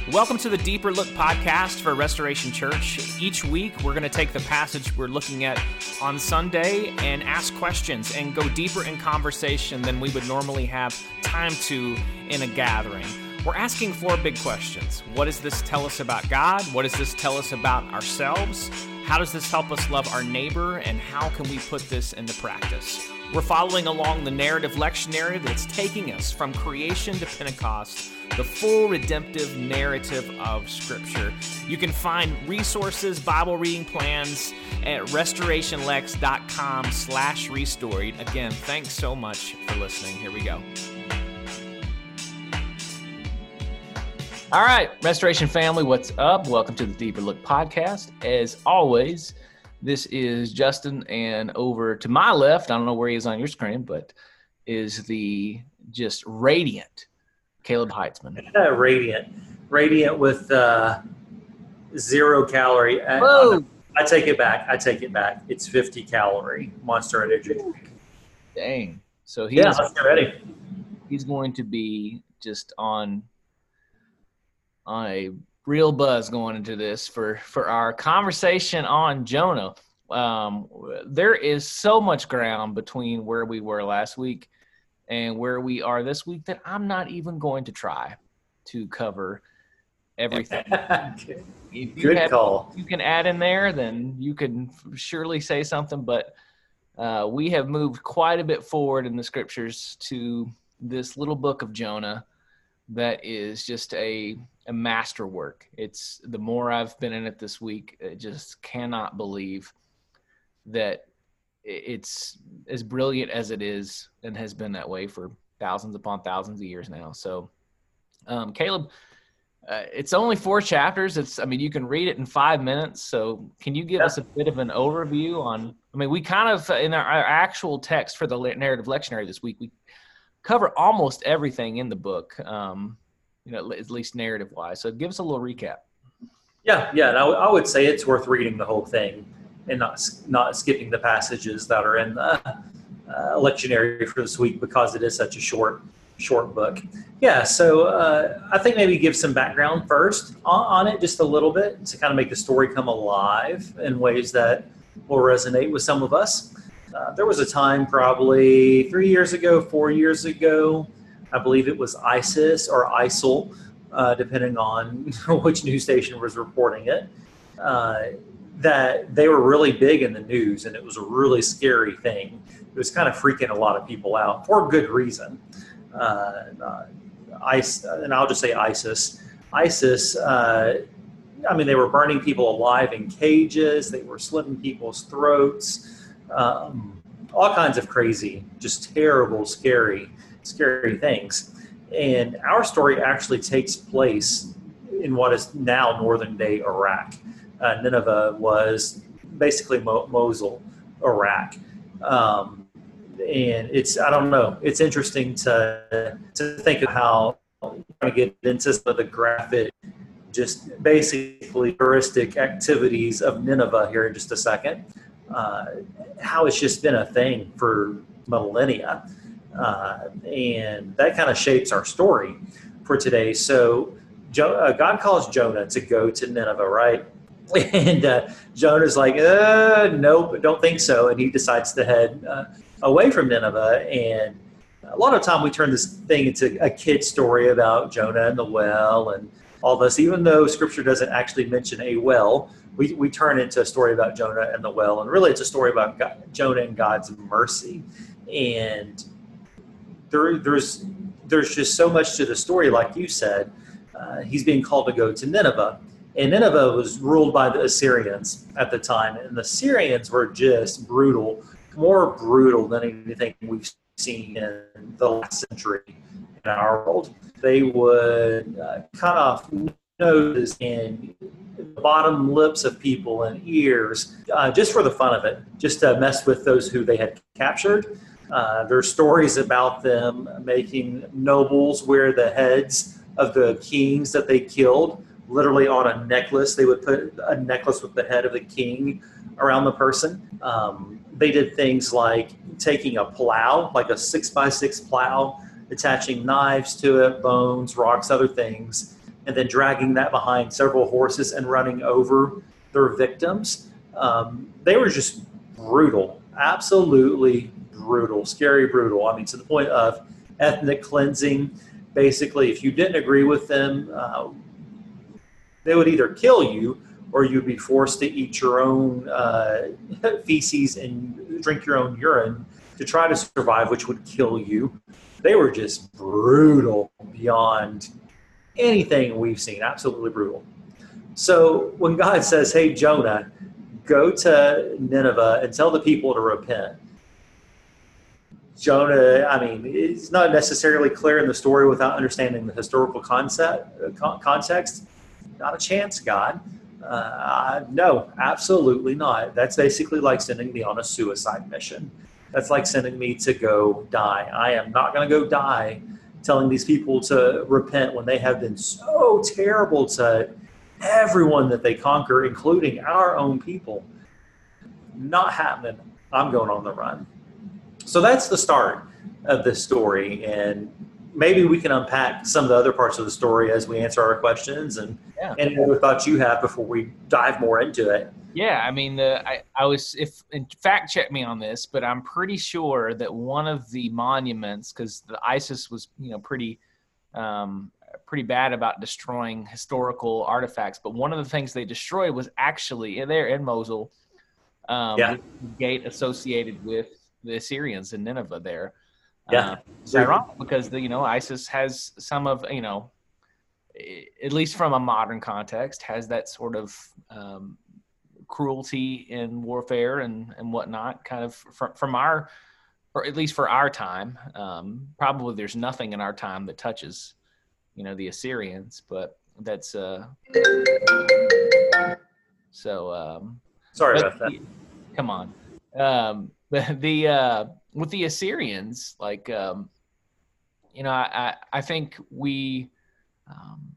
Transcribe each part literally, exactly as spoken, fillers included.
Welcome to the Deeper Look podcast for Restoration Church. Each week, we're going to take the passage we're looking at on Sunday and ask questions and go deeper in conversation than we would normally have time to in a gathering. We're asking four big questions. What does this tell us about God? What does this tell us about ourselves? How does this help us love our neighbor? And how can we put this into practice? We're following along the narrative lectionary that's taking us from creation to Pentecost, the full redemptive narrative of Scripture. You can find resources, Bible reading plans at restorationlex.com slash restored. Again, thanks so much for listening. Here we go. All right, Restoration family, what's up? Welcome to the Deeper Look podcast. As always, this is Justin, and over to my left, I don't know where he is on your screen, but is the just radiant Caleb Heitzman. Uh, radiant. Radiant with uh, zero calorie. Whoa. I take it back. I take it back. It's fifty calorie Monster Energy drink. Dang. So he yeah, is, let's get ready. He's going to be just on, on a real buzz going into this for, for our conversation on Jonah. Um, there is so much ground between where we were last week and where we are this week that I'm not even going to try to cover everything. Good, if you Good have, call. You can add in there, then you can surely say something, but uh, we have moved quite a bit forward in the scriptures to this little book of Jonah that is just a, a masterwork. It's the more I've been in it this week, I just cannot believe that it's as brilliant as it is and has been that way for thousands upon thousands of years now. So, um, Caleb, uh, it's only four chapters. It's, I mean, you can read it in five minutes. So can you give yeah. us a bit of an overview on, I mean, we kind of, in our, our actual text for the narrative lectionary this week, we cover almost everything in the book, um, you know, at least narrative wise. So give us a little recap. Yeah. Yeah. And I, w- I would say it's worth reading the whole thing and not, not skipping the passages that are in the uh, lectionary for this week because it is such a short, short book. Yeah. So uh, I think maybe give some background first on, on it, just a little bit to kind of make the story come alive in ways that will resonate with some of us. Uh, there was a time probably three years ago, four years ago, I believe it was ISIS or ISIL, uh, depending on which news station was reporting it, uh, that they were really big in the news, and it was a really scary thing. It was kind of freaking a lot of people out for good reason. Uh, uh, ISIS, and I'll just say ISIS. ISIS, uh, I mean, they were burning people alive in cages. They were slitting people's throats. Um, all kinds of crazy, just terrible, scary, scary things. And our story actually takes place in what is now northern day Iraq. Uh, Nineveh was basically Mo- Mosul, Iraq. Um, and it's, I don't know, it's interesting to to think of how I'm going to get into some of the graphic, just basically touristic activities of Nineveh here in just a second. Uh, how it's just been a thing for millennia. Uh, and that kind of shapes our story for today. So jo- uh, God calls Jonah to go to Nineveh, right? And uh, Jonah's like, uh, nope, don't think so. And he decides to head uh, away from Nineveh. And a lot of time we turn this thing into a kid story about Jonah and the well and all this, even though scripture doesn't actually mention a well. We we turn it into a story about Jonah and the well, and really it's a story about God, Jonah and God's mercy. And there there's there's just so much to the story, like you said. Uh, he's being called to go to Nineveh, and Nineveh was ruled by the Assyrians at the time, and the Assyrians were just brutal, more brutal than anything we've seen in the last century in our world. They would uh, cut off noses and the bottom lips of people and ears, uh, just for the fun of it, just to mess with those who they had captured. Uh, there's stories about them making nobles wear the heads of the kings that they killed, literally on a necklace. They would put a necklace with the head of the king around the person. Um, they did things like taking a plow, like a six by six plow, attaching knives to it, bones, rocks, other things, and then dragging that behind several horses and running over their victims. Um, they were just brutal, absolutely brutal, scary brutal. I mean, to the point of ethnic cleansing. Basically, if you didn't agree with them, uh, they would either kill you or you'd be forced to eat your own uh, feces and drink your own urine to try to survive, which would kill you. They were just brutal beyond anything we've seen, absolutely brutal. So when God says, hey, Jonah, go to Nineveh and tell the people to repent, Jonah, I mean, it's not necessarily clear in the story without understanding the historical concept, context. Not a chance, God. Uh, no, absolutely not. That's basically like sending me on a suicide mission. That's like sending me to go die. I am not going to go die telling these people to repent when they have been so terrible to everyone that they conquer, including our own people. Not happening. I'm going on the run. So that's the start of this story, and maybe we can unpack some of the other parts of the story as we answer our questions and yeah. any other thoughts you have before we dive more into it. Yeah, I mean, the, I, I was, if in fact check me on this, but I'm pretty sure that one of the monuments, because the ISIS was, you know, pretty, um, pretty bad about destroying historical artifacts, but one of the things they destroyed was actually there in Mosul, um, yeah. the gate associated with the Assyrians in Nineveh there. Yeah. Uh, it's ironic because, the, you know, ISIS has some of, you know, at least from a modern context, has that sort of um, cruelty in warfare and, and whatnot, kind of from, from our, or at least for our time. Um, probably there's nothing in our time that touches, you know, the Assyrians, but that's, uh, so, um, sorry but, about that. Come on. Um, but the, uh, with the Assyrians, like, um, you know, I, I, I think we, um,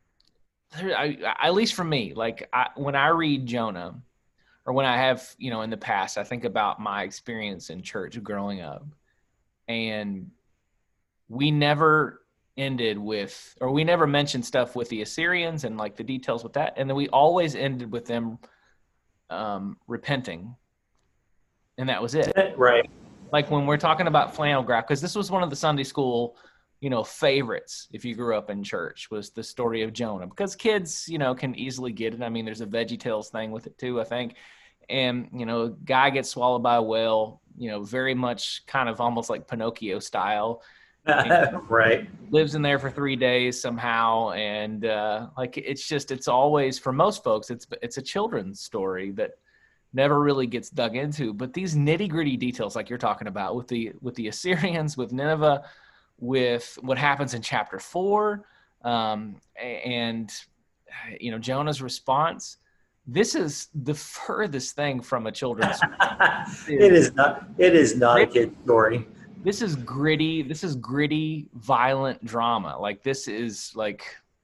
I, I, at least for me, like I, when I read Jonah, or when I have, you know, in the past, I think about my experience in church growing up, and we never ended with, or we never mentioned stuff with the Assyrians and like the details with that. And then we always ended with them um, repenting. And that was it. Right. Like when we're talking about flannel graph, because this was one of the Sunday school, you know, favorites, if you grew up in church, was the story of Jonah, because kids, you know, can easily get it. I mean, there's a VeggieTales thing with it too, I think. And, you know, guy gets swallowed by a whale, you know, very much kind of almost like Pinocchio style. Right. Lives in there for three days somehow. And uh, like, it's just, it's always, for most folks, it's, it's a children's story that never really gets dug into. But these nitty gritty details, like you're talking about with the, with the Assyrians, with Nineveh, with what happens in chapter four, um, and, you know, Jonah's response, this is the furthest thing from a children's story. It is not, it is not a kid's story. This is gritty. This is gritty, violent drama. Like this is like,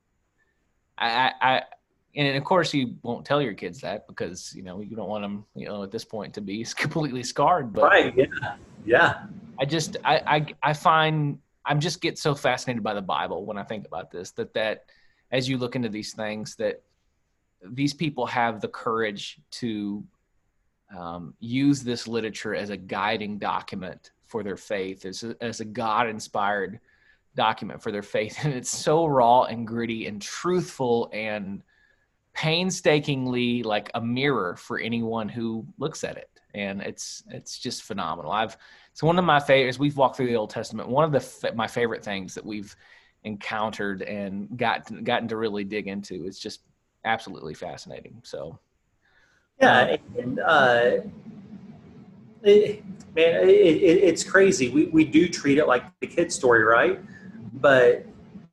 I, I, and of course you won't tell your kids that because, you know, you don't want them, you know, at this point to be completely scarred. But right. Yeah. Yeah. I just, I, I, I find, I'm just get so fascinated by the Bible when I think about this, that, that as you look into these things, that these people have the courage to um, use this literature as a guiding document for their faith, as a, as a God-inspired document for their faith. And it's so raw and gritty and truthful and painstakingly like a mirror for anyone who looks at it. And it's, it's just phenomenal. I've, it's one of my favorites. We've walked through the Old Testament. One of the, my favorite things that we've encountered and got, gotten to really dig into. It's just absolutely fascinating. So, yeah. And, uh, it, man, it, it, it's crazy. We, we do treat it like the kid's story, right? But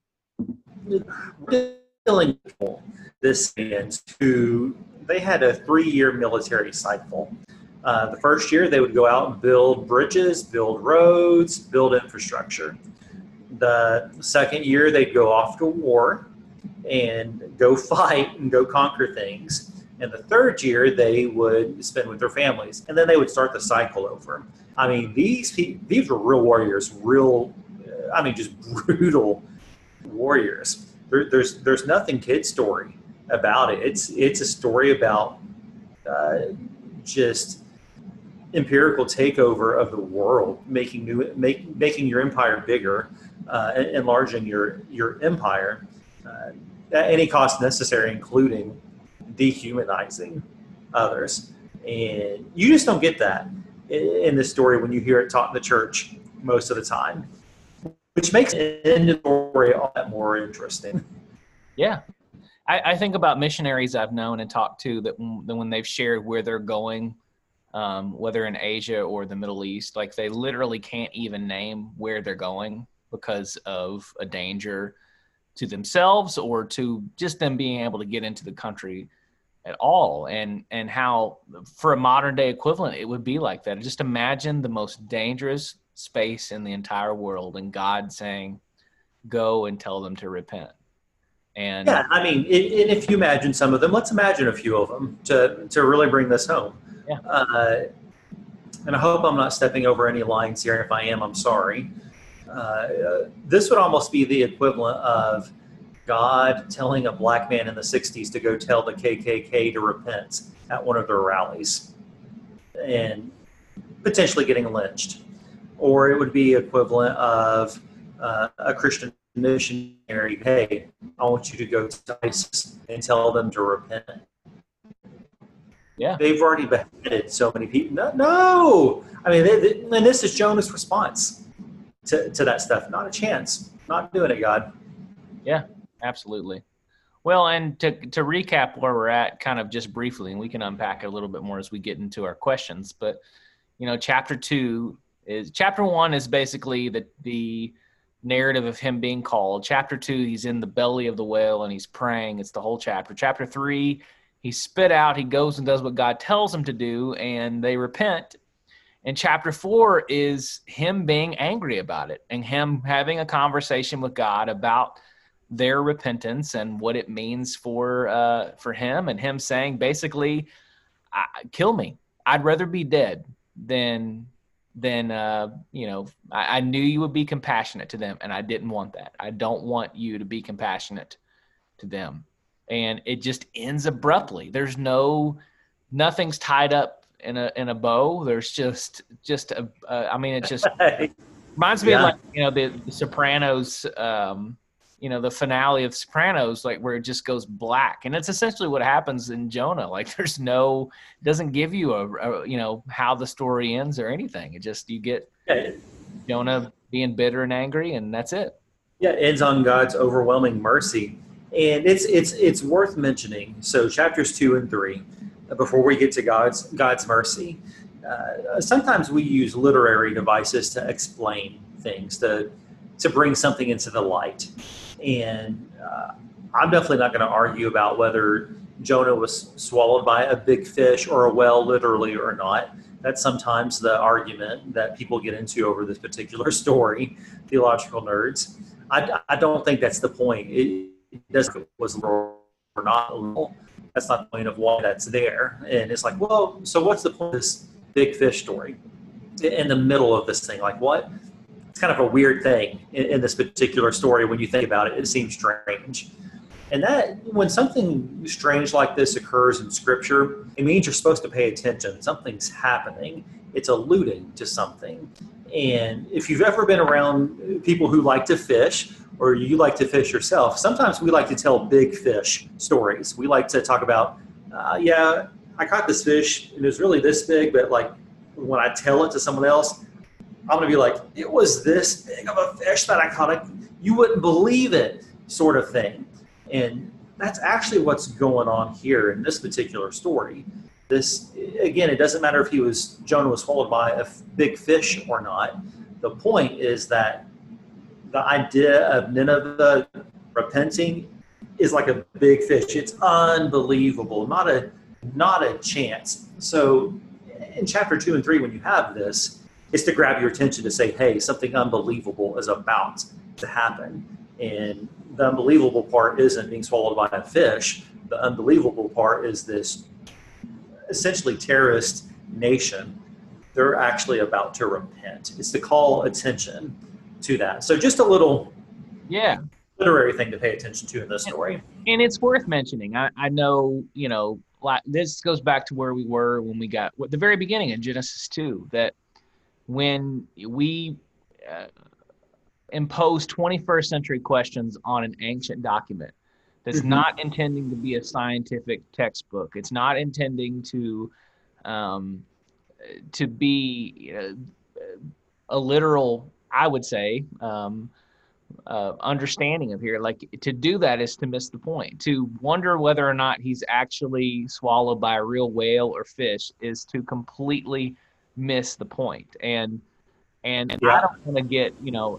killing people, this is who they had a three-year military cycle. Uh, the first year, they would go out and build bridges, build roads, build infrastructure. The second year, they'd go off to war and go fight and go conquer things. And the third year, they would spend with their families. And then they would start the cycle over. I mean, these people, these were real warriors, real, I mean, just brutal warriors. There, there's there's nothing kid story about it. It's it's a story about uh, just empirical takeover of the world, making new make, making your empire bigger, uh, enlarging your your empire uh, at any cost necessary, including dehumanizing others. And you just don't get that in this story when you hear it taught in the church most of the time, which makes the end of the story all that more interesting. Yeah. I, I think about missionaries I've known and talked to that when, that when they've shared where they're going, um, whether in Asia or the Middle East, like they literally can't even name where they're going because of a danger to themselves or to just them being able to get into the country at all. And, and how for a modern day equivalent, it would be like that. Just imagine the most dangerous space in the entire world and God saying, go and tell them to repent. And yeah, I mean, it, and if you imagine some of them, let's imagine a few of them to, to really bring this home. Yeah. Uh, and I hope I'm not stepping over any lines here. And if I am, I'm sorry. Uh, this would almost be the equivalent of God telling a black man in the sixties to go tell the K K K to repent at one of their rallies and potentially getting lynched. Or it would be equivalent of uh, a Christian missionary, hey, I want you to go to ISIS and tell them to repent. Yeah, they've already beheaded so many people. No, no. I mean, they, they, and this is Jonah's response to, to that stuff. Not a chance. Not doing it, God. Yeah, absolutely. Well, and to to recap where we're at, kind of just briefly, and we can unpack it a little bit more as we get into our questions. But you know, chapter two is chapter one is basically the the narrative of him being called. Chapter two, he's in the belly of the whale and he's praying. It's the whole chapter. Chapter three, he's spit out. He goes and does what God tells him to do, and they repent. And chapter four is him being angry about it and him having a conversation with God about their repentance and what it means for uh, for him, and him saying basically, kill me. I'd rather be dead than than uh, you know. I, I knew you would be compassionate to them, and I didn't want that. I don't want you to be compassionate to them. And it just ends abruptly. There's no nothing's tied up in a in a bow. There's just just a. Uh, I mean, it just reminds me yeah. of like you know the, the Sopranos. Um, you know, the finale of Sopranos, like where it just goes black. And it's essentially what happens in Jonah. Like there's no, it doesn't give you a, a, you know, how the story ends or anything. It just, you get yeah. Jonah being bitter and angry, and that's it. Yeah, it ends on God's overwhelming mercy. And it's, it's, it's worth mentioning. So chapters two and three, before we get to God's, God's mercy, uh, sometimes we use literary devices to explain things, to, to bring something into the light. And uh, I'm definitely not going to argue about whether Jonah was swallowed by a big fish or a whale, literally or not. That's sometimes the argument that people get into over this particular story, theological nerds. I, I don't think that's the point. It, it doesn't was literal or not literal. That's not the point of why that's there. And it's like, well, so what's the point of this big fish story in the middle of this thing? Like what? It's kind of a weird thing in, in this particular story. When you think about it, it seems strange. And that when something strange like this occurs in Scripture, it means you're supposed to pay attention. Something's happening. It's alluding to something. And if you've ever been around people who like to fish, or you like to fish yourself, sometimes we like to tell big fish stories. We like to talk about, uh, yeah, I caught this fish, and it was really this big, but like when I tell it to someone else, I'm going to be like, it was this big of a fish that I caught. You wouldn't believe it, sort of thing. And that's actually what's going on here in this particular story. This, again, it doesn't matter if he was, Jonah was swallowed by a big fish or not. The point is that the idea of Nineveh repenting is like a big fish. It's unbelievable, not a, not a chance. So in chapter two and three, when you have this, it's to grab your attention to say, hey, something unbelievable is about to happen. And the unbelievable part isn't being swallowed by a fish. The unbelievable part is this essentially terrorist nation. They're actually about to repent. It's to call attention to that. So just a little, yeah, literary thing to pay attention to in this story. And it's worth mentioning. I, I know, you know, like this goes back to where we were when we got at the very beginning in Genesis two, that when we uh, impose twenty-first century questions on an ancient document that's mm-hmm. not intending to be a scientific textbook, it's not intending to um, to be uh, a literal, I would say, um, uh, understanding of here. Like, to do that is to miss the point. To wonder whether or not he's actually swallowed by a real whale or fish is to completely miss the point. And and, and yeah. I don't want to get, you know,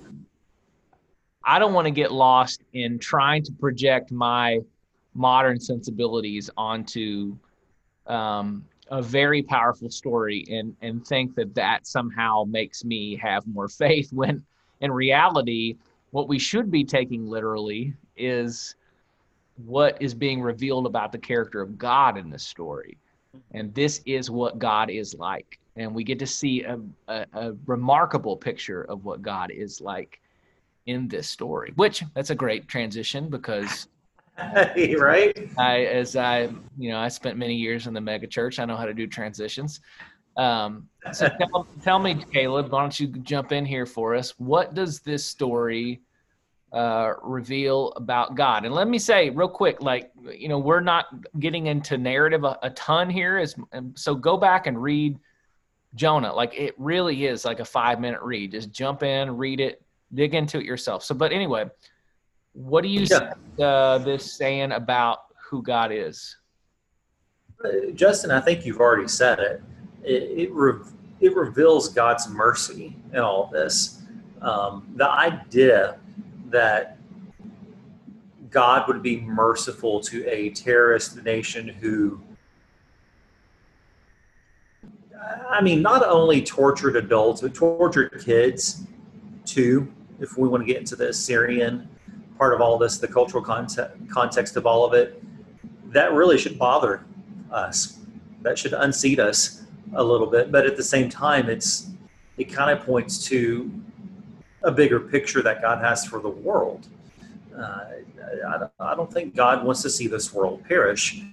I don't want to get lost in trying to project my modern sensibilities onto um, a very powerful story and and think that that somehow makes me have more faith, when in reality, what we should be taking literally is what is being revealed about the character of God in this story. And this is what God is like. And we get to see a, a, a remarkable picture of what God is like in this story, which that's a great transition because right. I, as I, you know, I spent many years in the mega church. I know how to do transitions. Um, so tell, tell me, Caleb, why don't you jump in here for us? What does this story uh, reveal about God? And let me say real quick, like, you know, we're not getting into narrative a, a ton here. Is, so go back and read Jonah. Like, it really is like a five minute read. Just jump in, read it, dig into it yourself. So, but anyway, what do you yeah. see uh, this saying about who God is? Uh, Justin, I think you've already said it. It it, re- it reveals God's mercy in all of this. Um, the idea that God would be merciful to a terrorist nation who, I mean, not only tortured adults, but tortured kids too, if we want to get into the Syrian part of all this, the cultural context, context of all of it, that really should bother us. That should unseat us a little bit. But at the same time, it's it kind of points to a bigger picture that God has for the world. Uh, I, I don't think God wants to see this world perish.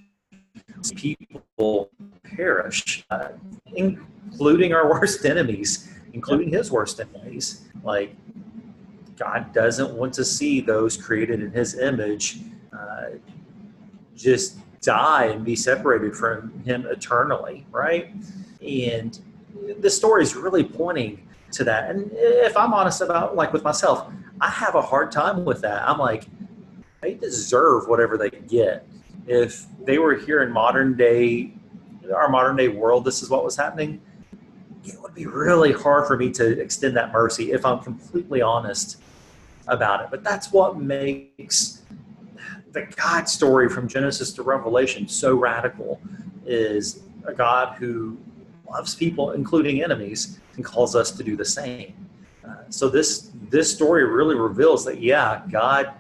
People perish, uh, including our worst enemies, including his worst enemies. Like, God doesn't want to see those created in his image uh, just die and be separated from him eternally, right? And the story is really pointing to that. And if I'm honest about, like, with myself, I have a hard time with that. I'm like, they deserve whatever they get. If they were here in modern day, our modern day world, this is what was happening, it would be really hard for me to extend that mercy if I'm completely honest about it. But that's what makes the God story from Genesis to Revelation so radical, is a God who loves people, including enemies, and calls us to do the same. Uh, so this this story really reveals that, yeah, God,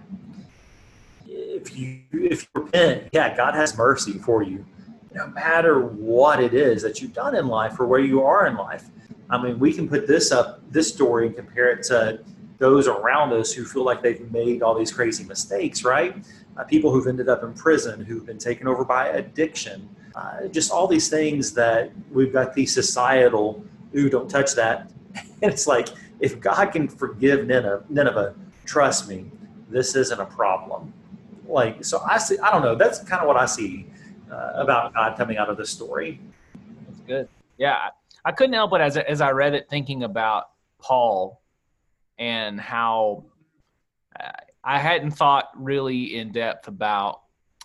if you if you repent, yeah, God has mercy for you, no matter what it is that you've done in life or where you are in life. I mean, we can put this up, this story, and compare it to those around us who feel like they've made all these crazy mistakes, right? Uh, people who've ended up in prison, who've been taken over by addiction, uh, just all these things that we've got these societal, ooh, don't touch that. And it's like, if God can forgive Nineveh, Nineveh, trust me, this isn't a problem. Like, so I see, I don't know, that's kind of what I see uh, about God coming out of this story. That's good. Yeah. I couldn't help but as, as I read it, thinking about Paul and how uh, I hadn't thought really in depth about,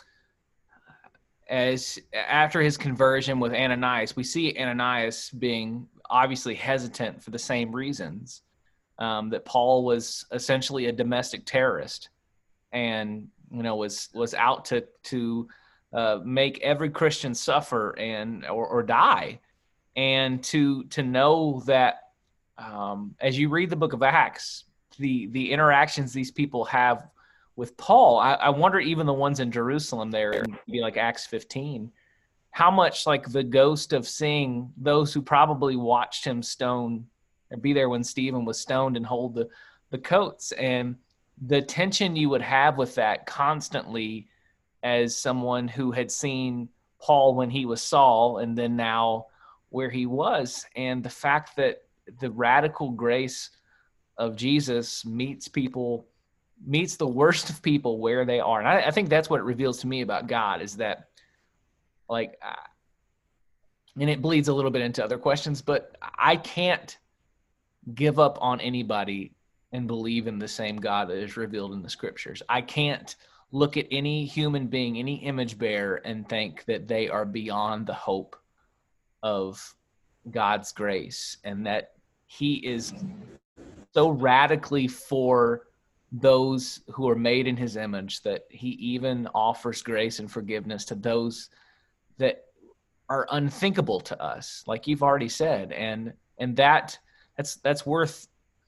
as after his conversion with Ananias, we see Ananias being obviously hesitant for the same reasons, um, that Paul was essentially a domestic terrorist and, you know, was, was out to, to uh, make every Christian suffer and, or, or die. And to, to know that, um, as you read the book of Acts, the, the interactions these people have with Paul, I, I wonder, even the ones in Jerusalem there, in maybe like Acts fifteen, how much like the ghost of seeing those who probably watched him stone and be there when Stephen was stoned and hold the, the coats. And the tension you would have with that constantly as someone who had seen Paul when he was Saul and then now where he was. And the fact that the radical grace of Jesus meets people, meets the worst of people where they are. And I, I think that's what it reveals to me about God, is that, like, uh, and it bleeds a little bit into other questions, but I can't give up on anybody and believe in the same God that is revealed in the scriptures. I can't look at any human being, any image bearer, and think that they are beyond the hope of God's grace, and that he is so radically for those who are made in his image that he even offers grace and forgiveness to those that are unthinkable to us, like you've already said. And and that that's that's worth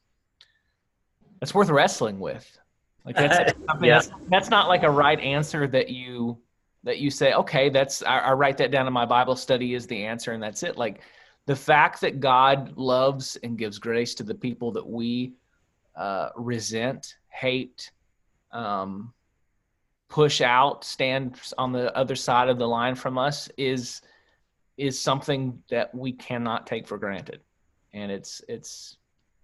that's worth wrestling with. Like that's something Yeah. that's, that's not like a right answer that you that you say, okay, that's I, I write that down in my Bible study is the answer and that's it. Like the fact that God loves and gives grace to the people that we uh, resent, hate, um, push out, stand on the other side of the line from us is is something that we cannot take for granted. And it's it's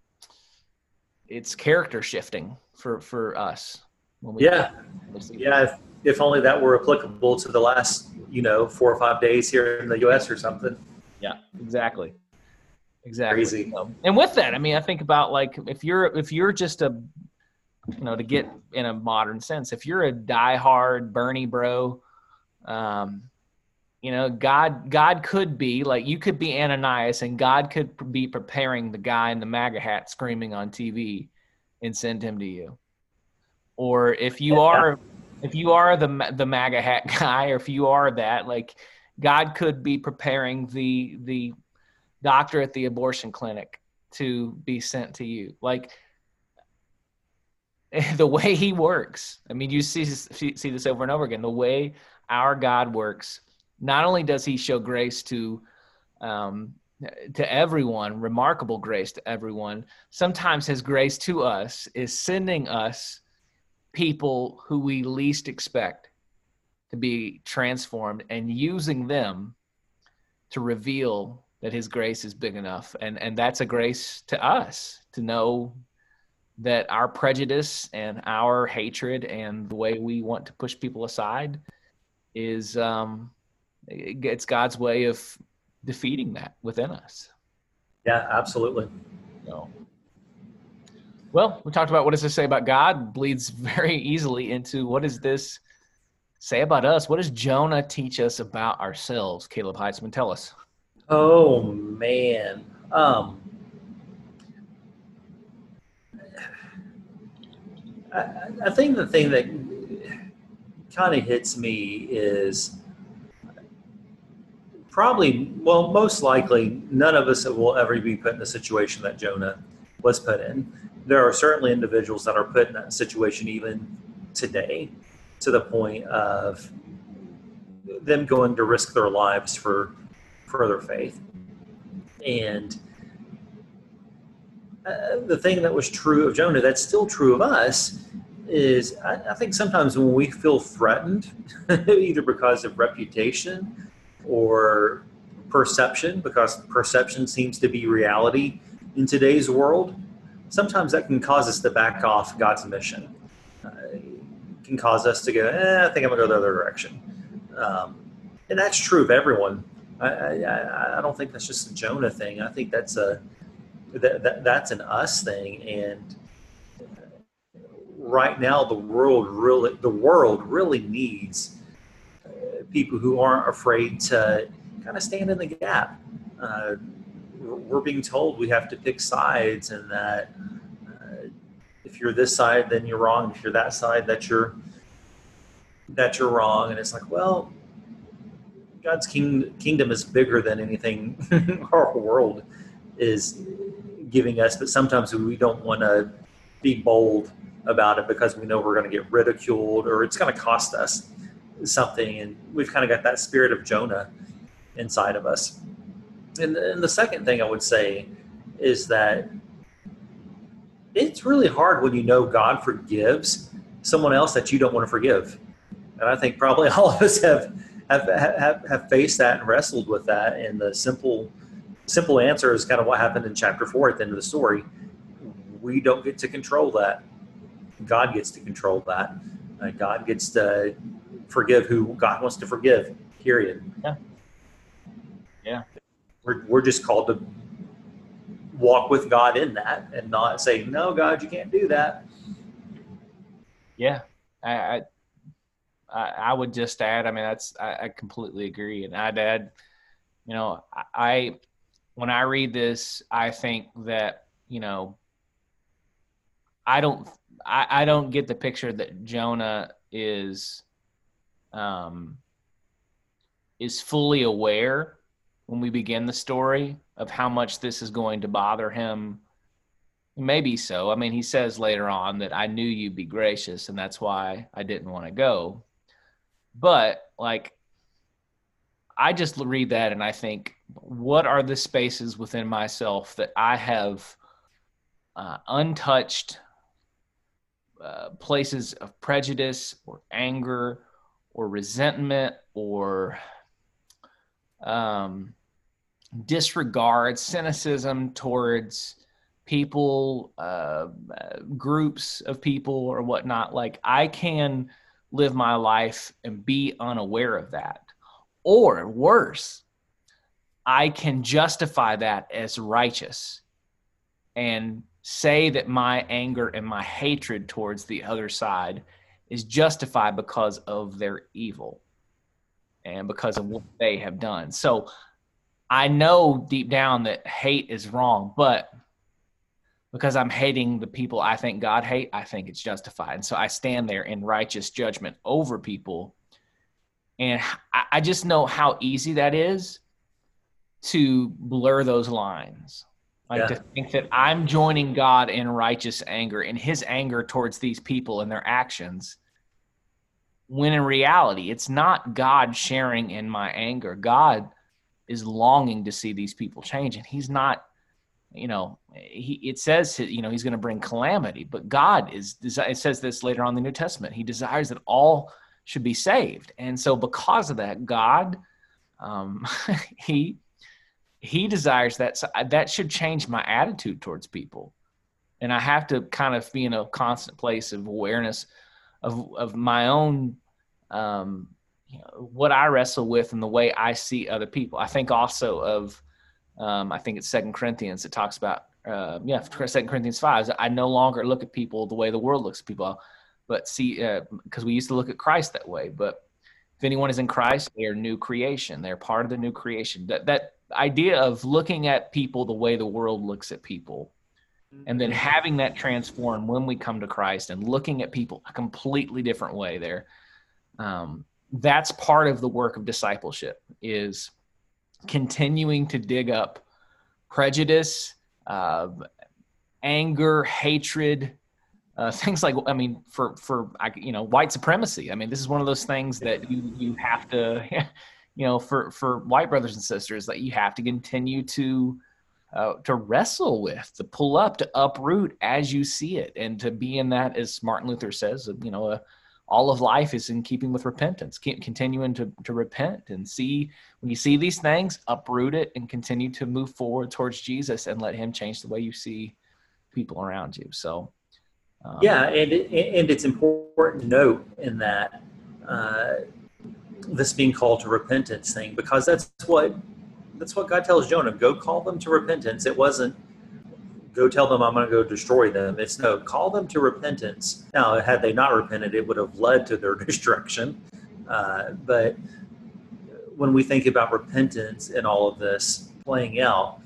it's character shifting for, for us. When we Yeah. Yeah. If, if only that were applicable to the last, you know, four or five days here in the U S or something. Yeah, exactly. Exactly. Crazy. So, and with that, I mean, I think about like, if you're, if you're just a, you know, to get in a modern sense, if you're a diehard Bernie bro, um, you know, God, God could be like, you could be Ananias and God could be preparing the guy in the MAGA hat screaming on T V and send him to you. Or if you are, if you are the, the MAGA hat guy, or if you are that, like God could be preparing the, the doctor at the abortion clinic to be sent to you. Like the way he works. I mean, you see, see this over and over again, the way our God works. Not only does he show grace to um, to everyone, remarkable grace to everyone, sometimes his grace to us is sending us people who we least expect to be transformed and using them to reveal that his grace is big enough. And, and that's a grace to us to know that our prejudice and our hatred and the way we want to push people aside is um, – it's God's way of defeating that within us. Yeah, absolutely. So, well, we talked about what does this say about God, bleeds very easily into what does this say about us? What does Jonah teach us about ourselves? Caleb Heitzman, tell us. Oh, man. Um, I, I think the thing that kind of hits me is probably, well, most likely, none of us will ever be put in the situation that Jonah was put in. There are certainly individuals that are put in that situation even today, to the point of them going to risk their lives for further faith. And uh, the thing that was true of Jonah, that's still true of us, is I, I think sometimes when we feel threatened, either because of reputation or perception, because perception seems to be reality in today's world, sometimes that can cause us to back off God's mission. Uh, it can cause us to go, eh, I think I'm going to go the other direction. Um, and that's true of everyone. I, I, I don't think that's just a Jonah thing. I think that's a that, that that's an us thing. And right now, the world really the world really needs people who aren't afraid to kind of stand in the gap. Uh, we're being told we have to pick sides, and that uh, if you're this side, then you're wrong. If you're that side, that you're that you're wrong. And it's like, well, God's king, kingdom is bigger than anything our world is giving us. But sometimes we don't want to be bold about it because we know we're going to get ridiculed or it's going to cost us something. And we've kind of got that spirit of Jonah inside of us. And, and the second thing I would say is that it's really hard when you know God forgives someone else that you don't want to forgive. And I think probably all of us have have have, have faced that and wrestled with that. And the simple simple answer is kind of what happened in chapter four at the end of the story. We don't get to control that. God gets to control that. Uh, God gets to forgive who God wants to forgive, period. Yeah. Yeah. We're, we're just called to walk with God in that and not say, no, God, you can't do that. Yeah. I, I, I would just add, I mean, that's, I, I completely agree. And I'd add, you know, I, when I read this, I think that, you know, I don't, I, I don't get the picture that Jonah is, um, is fully aware when we begin the story of how much this is going to bother him. Maybe so. I mean, he says later on that I knew you'd be gracious and that's why I didn't want to go. But like, I just read that and I think, what are the spaces within myself that I have uh, untouched uh, places of prejudice or anger or resentment or um, disregard, cynicism towards people, uh, groups of people or whatnot. Like, I can live my life and be unaware of that. Or worse, I can justify that as righteous and say that my anger and my hatred towards the other side is justified because of their evil and because of what they have done. So I know deep down that hate is wrong, but because I'm hating the people I think God hate, I think it's justified. And so I stand there in righteous judgment over people. And I just know how easy that is to blur those lines. Like, yeah, to think that I'm joining God in righteous anger, in his anger towards these people and their actions, when in reality, it's not God sharing in my anger. God is longing to see these people change, and he's not, you know, he, it says, you know, he's going to bring calamity, but God is, it says this later on in the New Testament, he desires that all should be saved. And so because of that, God, um, he, he desires that. So that should change my attitude towards people. And I have to kind of be in a constant place of awareness of, of my own, um, you know, what I wrestle with and the way I see other people. I think also of, um, I think it's Second Corinthians. It talks about, uh, yeah, Second Corinthians five. I no longer look at people the way the world looks at people, but see, because uh, we used to look at Christ that way. But if anyone is in Christ, they are new creation. They're part of the new creation. That that idea of looking at people the way the world looks at people, and then having that transform when we come to Christ and looking at people a completely different way there. Um, that's part of the work of discipleship, is continuing to dig up prejudice, uh, anger, hatred, uh, things like, I mean, for, for, you know, white supremacy. I mean, this is one of those things that you, you have to, you know, for, for white brothers and sisters, that you have to continue to, uh, to wrestle with, to pull up, to uproot as you see it, and to be in that, as Martin Luther says, you know, a, all of life is in keeping with repentance, keep continuing to, to repent and see, when you see these things, uproot it and continue to move forward towards Jesus and let him change the way you see people around you. So, um, yeah. And, it, and it's important to note in that, uh, this being called to repentance thing, because that's what, that's what God tells Jonah, go call them to repentance. It wasn't, go tell them I'm going to go destroy them. It's no, call them to repentance. Now, had they not repented, it would have led to their destruction. Uh, but when we think about repentance and all of this playing out,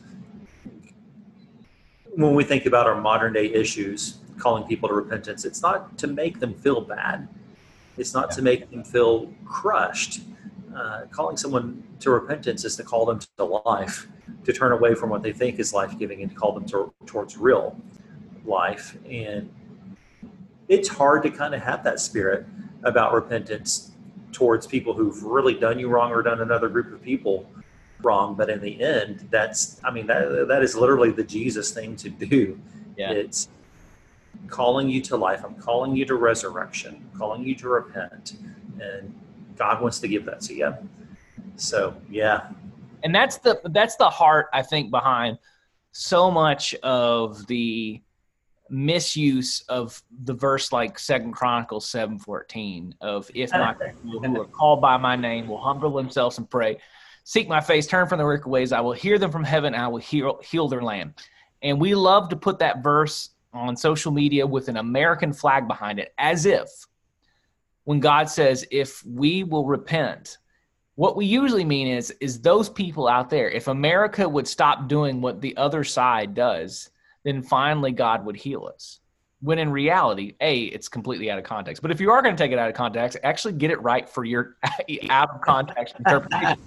when we think about our modern day issues, calling people to repentance, it's not to make them feel bad. It's not yeah. to make them feel crushed. Uh, calling someone to repentance is to call them to life, to turn away from what they think is life-giving and to call them to, towards real life. And it's hard to kind of have that spirit about repentance towards people who've really done you wrong or done another group of people wrong. But in the end, that's, I mean, that that is literally the Jesus thing to do. Yeah. It's calling you to life. I'm calling you to resurrection. I'm calling you to repent. And God wants to give that to you. So, yeah. And that's the that's the heart, I think, behind so much of the misuse of the verse like Second Chronicles seven fourteen of if my people who are called by my name will humble themselves and pray, seek my face, turn from their wicked ways, I will hear them from heaven, I will heal, heal their land. And we love to put that verse on social media with an American flag behind it, as if when God says, if we will repent, what we usually mean is, is those people out there, if America would stop doing what the other side does, then finally God would heal us. When in reality, A, it's completely out of context. But if you are going to take it out of context, actually get it right for your out of context interpretation.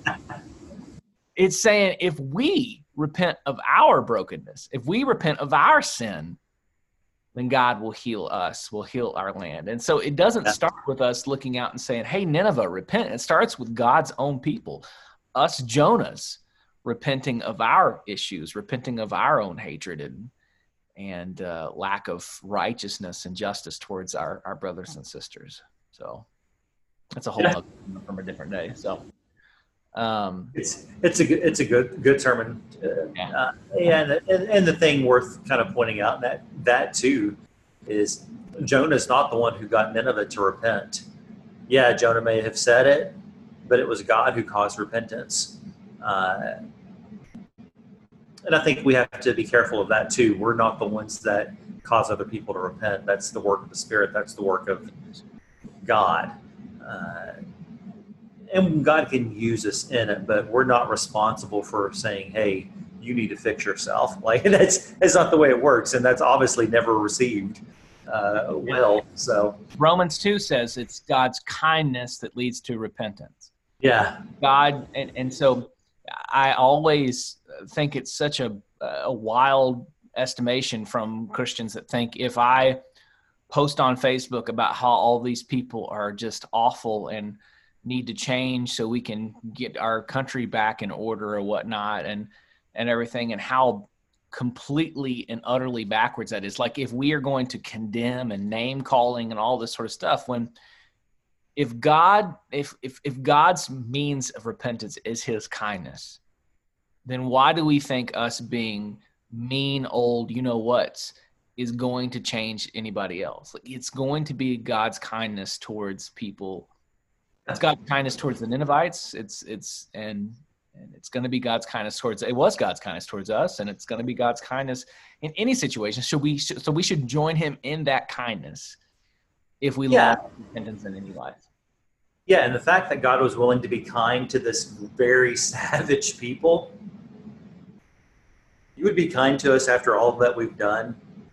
It's saying if we repent of our brokenness, if we repent of our sin, then God will heal us, will heal our land. And so it doesn't start with us looking out and saying, hey, Nineveh, repent. It starts with God's own people, us Jonahs, repenting of our issues, repenting of our own hatred and and uh, lack of righteousness and justice towards our, our brothers and sisters. So that's a whole other from a different day. So um, it's it's a good it's a good good sermon. Uh, yeah. uh, and, and and the thing worth kind of pointing out that that too is Jonah's not the one who got Nineveh to repent. Yeah, Jonah may have said it, but it was God who caused repentance. Uh, And I think we have to be careful of that too. We're not the ones that cause other people to repent. That's the work of the Spirit. That's the work of God. Uh, and God can use us in it, but we're not responsible for saying, hey, you need to fix yourself. Like that's, that's not the way it works. And that's obviously never received uh, well. So Romans two says it's God's kindness that leads to repentance. Yeah. God. And, and so I always think it's such a, a wild estimation from Christians that think if I post on Facebook about how all these people are just awful and need to change so we can get our country back in order or whatnot and, and everything, and how completely and utterly backwards that is. Like if we are going to condemn and name calling and all this sort of stuff, when if God, if, if, if God's means of repentance is his kindness, then why do we think us being mean, old, you know what, is going to change anybody else? Like it's going to be God's kindness towards people. It's God's kindness towards the Ninevites. It's, it's, and, and it's going to be God's kindness towards, it was God's kindness towards us. And it's going to be God's kindness in any situation. So we, so we should join him in that kindness if we Yeah. lack repentance in any life. Yeah, and the fact that God was willing to be kind to this very savage people, you would be kind to us after all that we've done.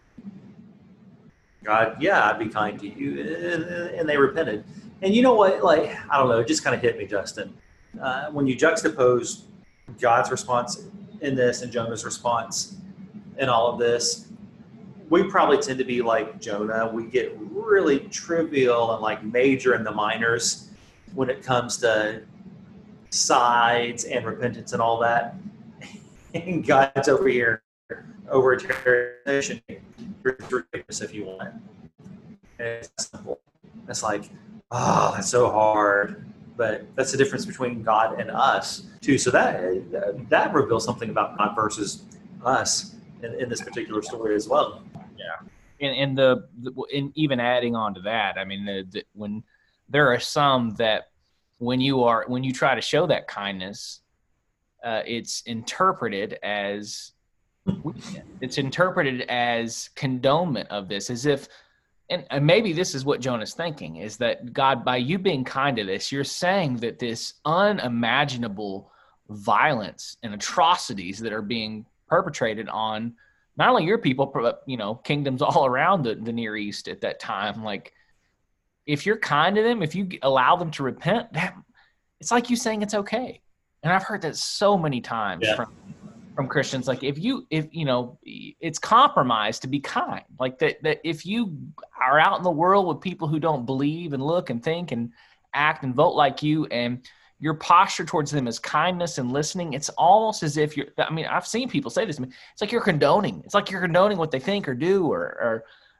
God, yeah, I'd be kind to you. And they repented. And you know what? Like, I don't know, it just kind of hit me, Justin. Uh, when you juxtapose God's response in this and Jonah's response in all of this, we probably tend to be like Jonah. We get really trivial and like major in the minors when it comes to sides and repentance and all that. And God's over here, over a terrorization, if you want. And it's simple. It's like, oh, that's so hard. But that's the difference between God and us, too. So that that reveals something about God versus us in, in this particular story as well. Yeah. And, and the, the and even adding on to that, I mean, the, the, when there are some that when you are when you try to show that kindness, uh, it's interpreted as it's interpreted as condonement of this, as if, and, and maybe this is what Jonah's thinking, is that God, by you being kind to this, you're saying that this unimaginable violence and atrocities that are being perpetrated on not only your people, but, you know, kingdoms all around the, the Near East at that time. Like, if you're kind to them, if you allow them to repent, that, it's like you saying it's okay. And I've heard that so many times yeah. from from Christians. Like, if you, if, you know, it's compromise to be kind. Like that, that if you are out in the world with people who don't believe and look and think and act and vote like you, and your posture towards them is kindness and listening, it's almost as if you're, I mean, I've seen people say this to me. It's like you're condoning. It's like you're condoning what they think or do, or, or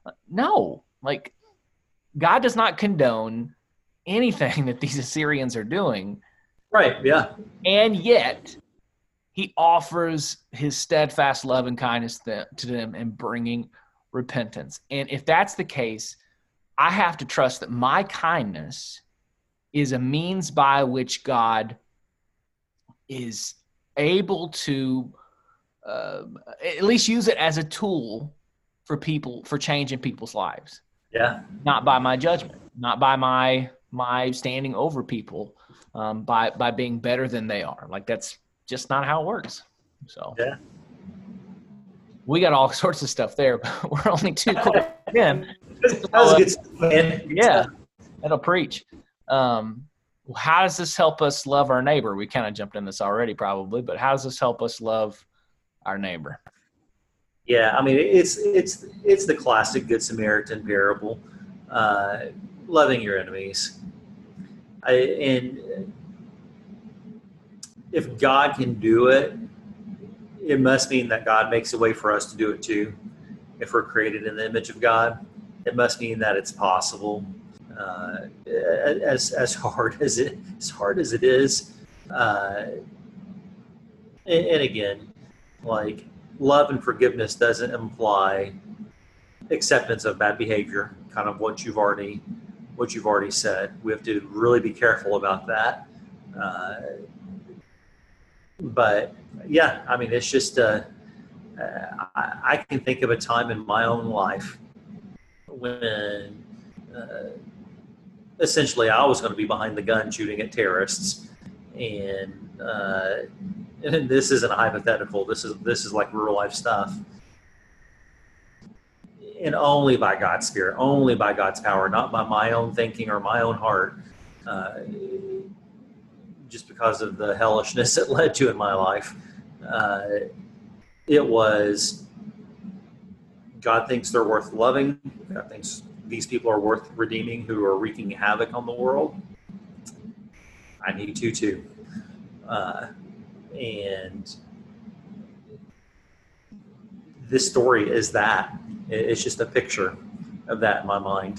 No, like God does not condone anything that these Assyrians are doing. Right, yeah. And yet he offers his steadfast love and kindness to them and bringing repentance. And if that's the case, I have to trust that my kindness is a means by which God is able to uh, at least use it as a tool for people, for changing people's lives. Yeah. Not by my judgment, not by my my standing over people, um, by by being better than they are. Like that's just not how it works. So yeah, we got all sorts of stuff there, but we're only two quarters in. That was a good stuff, man. Good Yeah, stuff. that'll preach. Um, how does this help us love our neighbor? We kind of jumped in this already, probably, but how does this help us love our neighbor? Yeah, I mean, it's it's it's the classic Good Samaritan parable, uh, loving your enemies. I, and if God can do it, it must mean that God makes a way for us to do it too. If we're created in the image of God, it must mean that it's possible. Uh, as as hard as it as hard as it is, uh, and, and again, like love and forgiveness doesn't imply acceptance of bad behavior. Kind of what you've already what you've already said. We have to really be careful about that. Uh, but yeah, I mean, it's just uh, I, I can think of a time in my own life when. Uh, Essentially, I was going to be behind the gun shooting at terrorists, and uh, and this isn't a hypothetical. This is this is like real life stuff, and only by God's Spirit, only by God's power, not by my own thinking or my own heart. Uh, just because of the hellishness it led to in my life, uh, it was God thinks they're worth loving. God thinks these people are worth redeeming who are wreaking havoc on the world. I need to too. Uh, and this story is that. It's just a picture of that in my mind.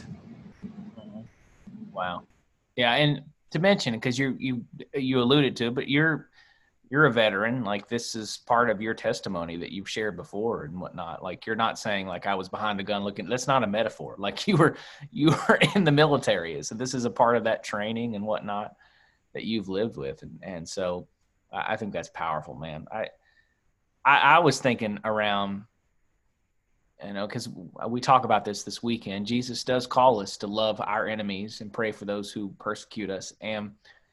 Wow. Yeah, and to mention, because you you you alluded to, but you're you're a veteran. Like this is part of your testimony that you've shared before and whatnot. Like you're not saying like I was behind the gun looking. That's not a metaphor. Like you were you were in the military. So this is a part of that training and whatnot that you've lived with. And and so I think that's powerful, man. I I, I was thinking around, you know, because we talk about this this weekend. Jesus does call us to love our enemies and pray for those who persecute us. And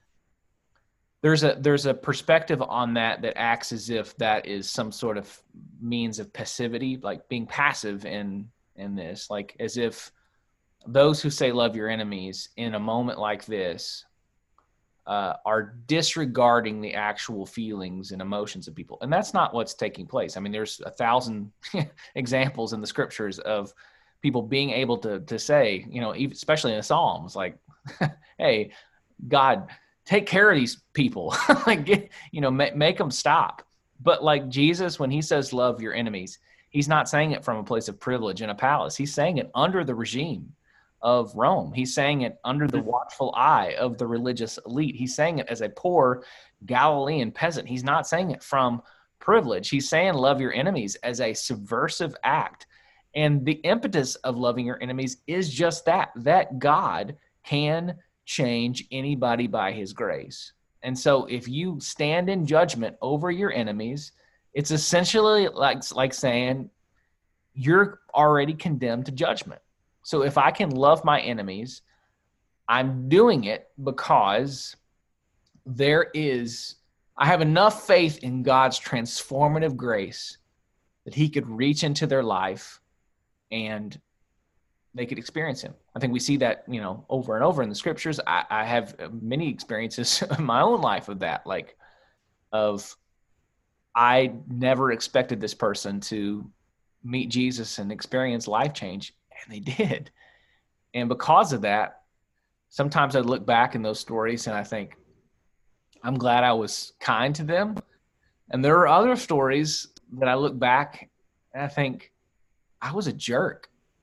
There's a there's a perspective on that that acts as if that is some sort of means of passivity, like being passive in in this, like as if those who say love your enemies in a moment like this uh, are disregarding the actual feelings and emotions of people, and that's not what's taking place. I mean, there's a thousand examples in the scriptures of people being able to to say, you know, even, especially in the Psalms, like, "Hey, God, take care of these people," like, get, you know, make, make them stop. But like Jesus, when he says love your enemies, he's not saying it from a place of privilege in a palace. He's saying it under the regime of Rome. He's saying it under the watchful eye of the religious elite. He's saying it as a poor Galilean peasant. He's not saying it from privilege. He's saying love your enemies as a subversive act. And the impetus of loving your enemies is just that, that God can change anybody by his grace. And so if you stand in judgment over your enemies, it's essentially like, like saying you're already condemned to judgment. So if I can love my enemies, I'm doing it because there is, I have enough faith in God's transformative grace that he could reach into their life and they could experience him. I think we see that, you know, over and over in the scriptures. I, I have many experiences in my own life of that, like of I never expected this person to meet Jesus and experience life change, and they did. And because of that, sometimes I look back in those stories and I think, I'm glad I was kind to them. And there are other stories that I look back and I think, I was a jerk.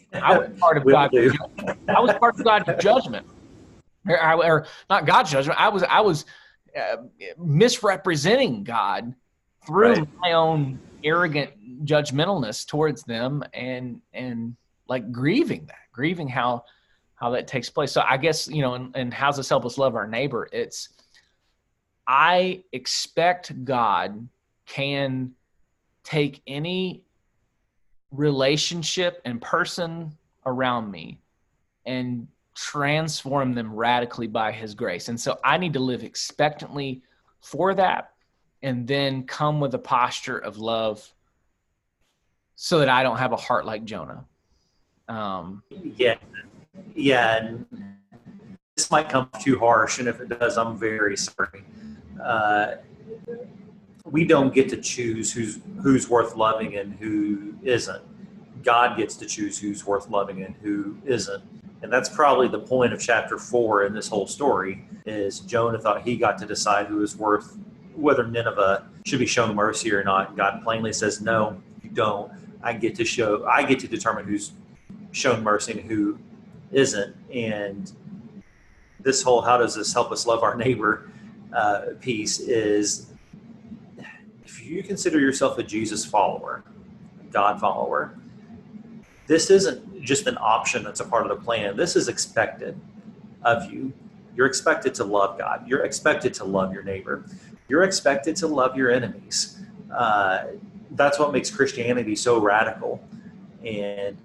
I was part of Will God's do. I was part of God's judgment, or, or not God's judgment. I was I was uh, misrepresenting God through Right. my own arrogant judgmentalness towards them, and and like grieving that, grieving how how that takes place. So I guess, you know, and, and how does this help us love our neighbor? It's I expect God can take any relationship and person around me and transform them radically by his grace. And so I need to live expectantly for that, and then come with a posture of love so that I don't have a heart like Jonah. Um, Yeah. Yeah. And this might come too harsh, and if it does, I'm very sorry. Uh, we don't get to choose who's who's worth loving and who isn't. God gets to choose who's worth loving and who isn't. And that's probably the point of chapter four in this whole story, is Jonah thought he got to decide who was worth, whether Nineveh should be shown mercy or not. God plainly says, no, you don't. I get to show, I get to determine who's shown mercy and who isn't. And this whole, how does this help us love our neighbor uh, piece is, if you consider yourself a Jesus follower, a God follower, this isn't just an option that's a part of the plan. This is expected of you. You're expected to love God. You're expected to love your neighbor. You're expected to love your enemies. Uh, that's what makes Christianity so radical. And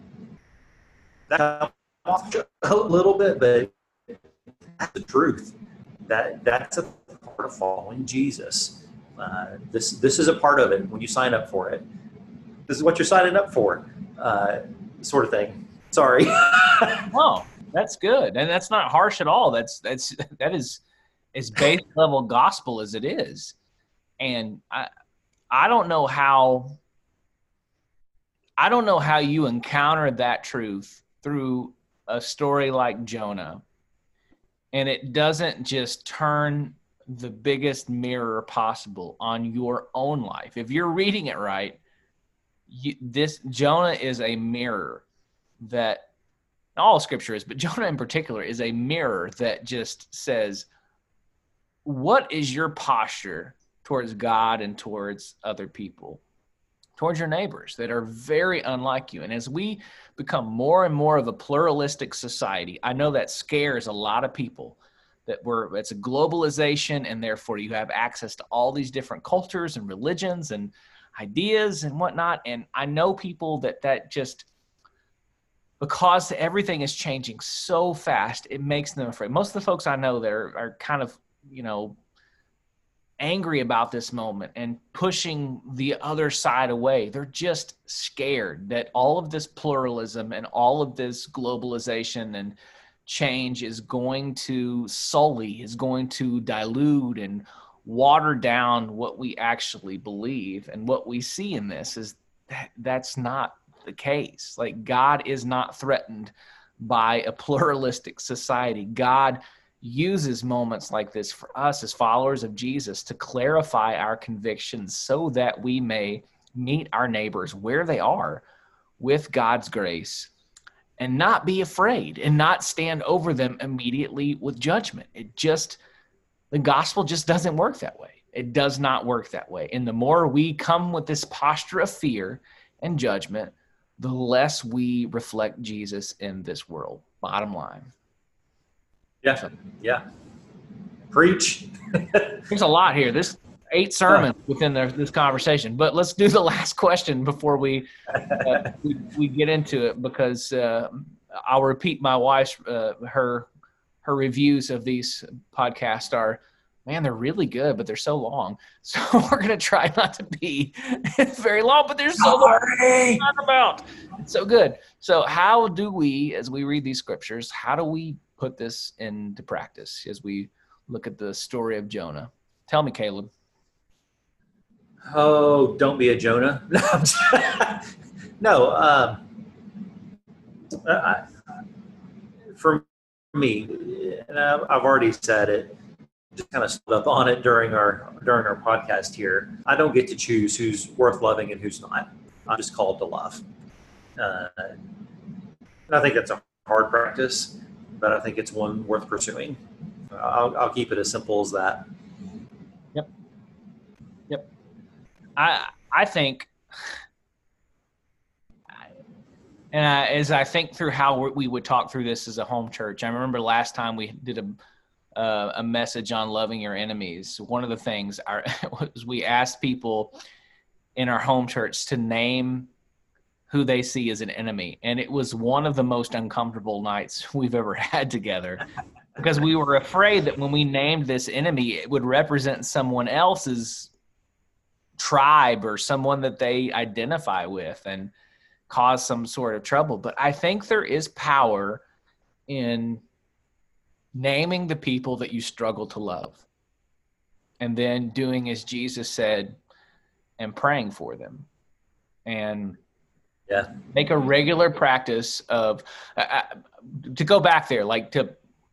that off a little bit, but that's the truth. That that's a part of following Jesus. Uh, this this is a part of it when you sign up for it. This is what you're signing up for. Uh, sort of thing. Sorry. no, that's good, and that's not harsh at all. That's that's that is as base level gospel as it is, and I I don't know how I don't know how you encounter that truth through a story like Jonah, and it doesn't just turn the biggest mirror possible on your own life. If you're reading it right, You, this Jonah is a mirror that all scripture is, but Jonah in particular is a mirror that just says, what is your posture towards God and towards other people, towards your neighbors that are very unlike you? And as we become more and more of a pluralistic society, I know that scares a lot of people, that we're, it's a globalization, and therefore you have access to all these different cultures and religions and ideas and whatnot. And I know people that that just, because everything is changing so fast, it makes them afraid. Most of the folks I know that are, are kind of, you know, angry about this moment and pushing the other side away. They're just scared that all of this pluralism and all of this globalization and change is going to sully, is going to dilute and water down what we actually believe. And what we see in this is that that's not the case. Like, God is not threatened by a pluralistic society. God uses moments like this for us as followers of Jesus to clarify our convictions so that we may meet our neighbors where they are with God's grace and not be afraid and not stand over them immediately with judgment. It just, the gospel just doesn't work that way. It does not work that way. And the more we come with this posture of fear and judgment, the less we reflect Jesus in this world. Bottom line. Yeah, yeah. Preach. There's a lot here. This eight sermons within the, this conversation. But let's do the last question before we uh, we, we get into it, because uh, I'll repeat my wife's uh, her her reviews of these podcasts are, man, they're really good, but they're so long. So we're going to try not to be very long, but there's so much to talk about. It's so good. So how do we, as we read these scriptures, how do we put this into practice as we look at the story of Jonah? Tell me, Caleb. Oh, don't be a Jonah. No, um, I, for me, and I've already said it, just kind of stood up on it during our during our podcast here. I don't get to choose who's worth loving and who's not. I'm just called to love. Uh, And I think that's a hard practice, but I think it's one worth pursuing. I'll, I'll keep it as simple as that. Yep. Yep. I I think, and I, as I think through how we would talk through this as a home church, I remember last time we did a uh, a message on loving your enemies. One of the things our, was we asked people in our home church to name who they see as an enemy, and it was one of the most uncomfortable nights we've ever had together, because we were afraid that when we named this enemy, it would represent someone else's tribe or someone that they identify with and cause some sort of trouble. But I think there is power in naming the people that you struggle to love, and then doing as Jesus said and praying for them. And yeah, make a regular practice of, uh, to go back there, like to,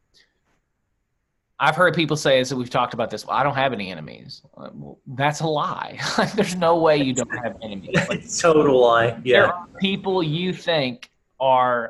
I've heard people say, as we've talked about this, well, I don't have any enemies. Well, that's a lie. There's no way you don't have enemies. Like, total lie. Yeah. There are people you think are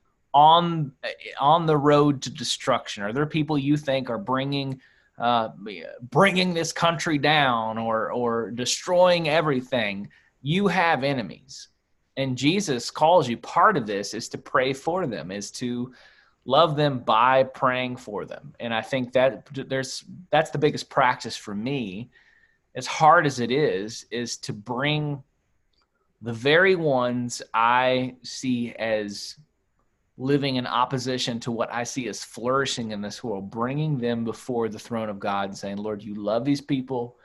on on the road to destruction, or there are people you think are bringing uh, bringing this country down, or or destroying everything. You have enemies, and Jesus calls you. Part of this is to pray for them, is to love them by praying for them. And I think that there's that's the biggest practice for me, as hard as it is, is to bring the very ones I see as living in opposition to what I see as flourishing in this world, bringing them before the throne of God and saying, Lord, you love these people.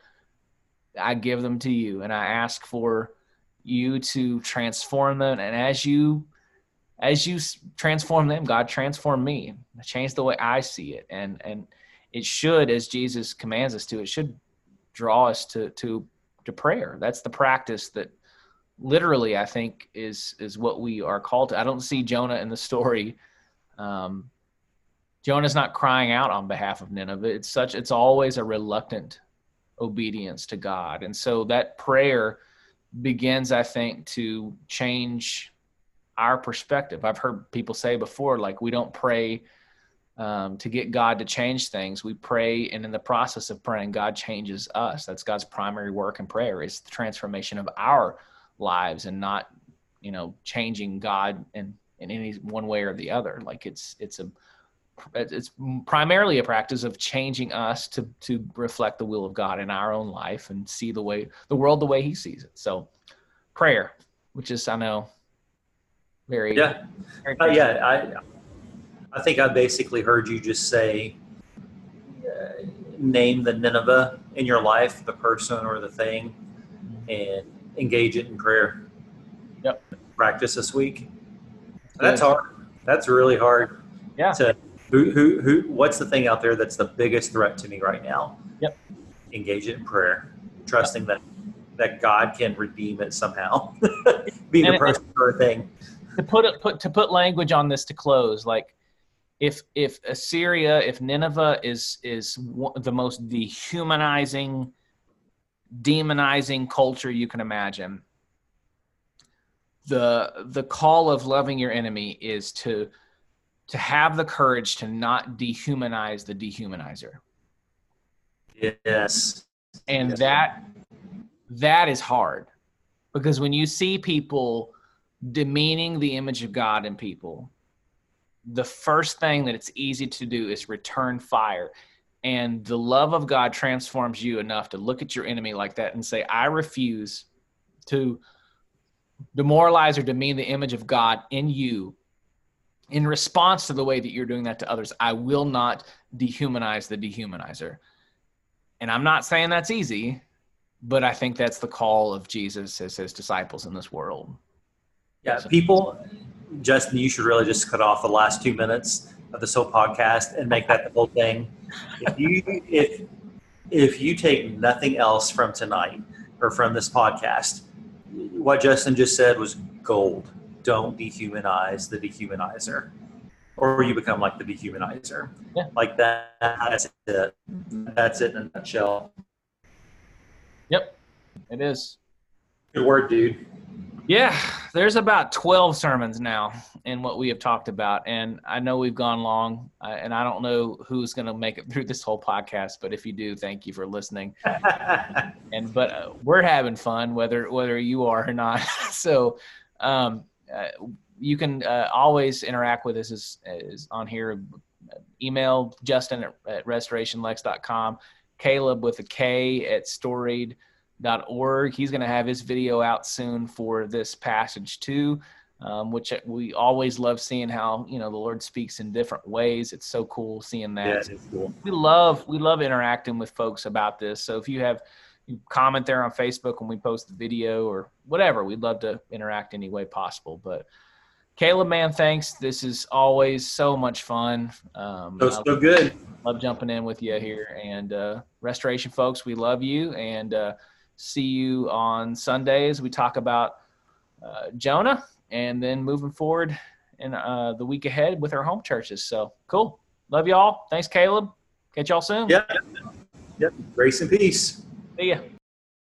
I give them to you, and I ask for you to transform them. And as you As you transform them, God, transform me. Change the way I see it. And and it should, as Jesus commands us to, it should draw us to to to prayer. That's the practice that literally, I think, is is what we are called to. I don't see Jonah in the story. Um, Jonah's not crying out on behalf of Nineveh. It's such it's always a reluctant obedience to God. And so that prayer begins, I think, to change our perspective. I've heard people say before, like, we don't pray um, to get God to change things. We pray, and in the process of praying, God changes us. That's God's primary work in prayer, is the transformation of our lives, and not, you know, changing God in, in any one way or the other. Like it's it's a it's primarily a practice of changing us to to reflect the will of God in our own life and see the way the world the way He sees it. So, prayer, which is, I know, very yeah, very uh, yeah. I I think I basically heard you just say, uh, name the Nineveh in your life, the person or the thing, and engage it in prayer. Yep. Practice this week. That's hard. That's really hard. Yeah. To who who who? What's the thing out there that's the biggest threat to me right now? Yep. Engage it in prayer, trusting that that God can redeem it somehow. Be the person or thing. To put it, put to put language on this to close, like if if Assyria, if Nineveh is is the most dehumanizing, demonizing culture you can imagine, the the call of loving your enemy is to to have the courage to not dehumanize the dehumanizer. Yes. And yes. that that is hard, because when you see people demeaning the image of God in people, the first thing that it's easy to do is return fire. And the love of God transforms you enough to look at your enemy like that and say, I refuse to demoralize or demean the image of God in you in response to the way that you're doing that to others. I will not dehumanize the dehumanizer. And I'm not saying that's easy, but I think that's the call of Jesus as his disciples in this world. Yeah, people, Justin, you should really just cut off the last two minutes of this whole podcast and make that the whole thing. If you if if you take nothing else from tonight or from this podcast, what Justin just said was gold. Don't dehumanize the dehumanizer, or you become like the dehumanizer. Yeah. Like that. That's it. That's it in a nutshell. Yep, it is. Good word, dude. Yeah, there's about twelve sermons now in what we have talked about. And I know we've gone long, uh, and I don't know who's going to make it through this whole podcast, but if you do, thank you for listening. and But uh, we're having fun, whether whether you are or not. so um, uh, you can uh, always interact with us as, as on here. Email Justin at, at restoration lex dot com, Caleb with a K at storied dot org. He's going to have his video out soon for this passage too, um, which we always love seeing how, you know, the Lord speaks in different ways. It's so cool seeing that. Yeah, it's cool. We love, we love interacting with folks about this. So if you have you comment there on Facebook when we post the video or whatever, we'd love to interact any way possible. But Caleb, man, thanks. This is always so much fun. Um, so, so good. Love jumping in with you here. And uh, Restoration folks, we love you. And uh, see you on Sundays. We talk about uh, Jonah and then moving forward in uh, the week ahead with our home churches. So cool. Love y'all. Thanks, Caleb. Catch y'all soon. Yep. Yep. Grace and peace. See ya.